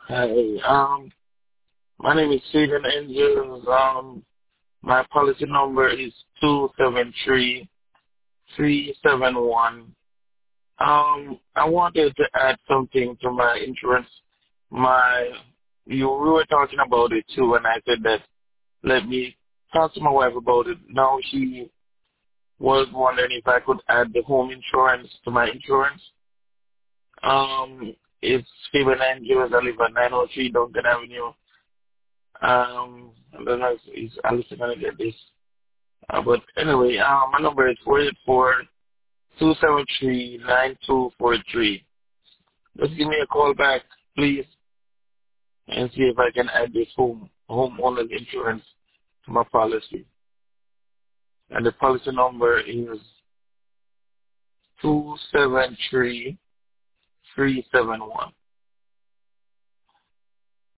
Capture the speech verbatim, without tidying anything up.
Hi, um, my name is Stephen Angels. Um, my policy number is two seven three three seven one. Um, I wanted to add something to my insurance. My, you we were talking about it too, and I said that let me talk to my wife about it. Now she was wondering if I could add the home insurance to my insurance. Um, it's Stephen Angels. I live at nine oh three Duncan Avenue. Um, I don't know if if Alice is gonna get this. Uh, but anyway, uh, my number is four eight four two seven three nine two four three. Just give me a call back, please, and see if I can add this home homeowner insurance to my policy. And the policy number is two seven three three seven one.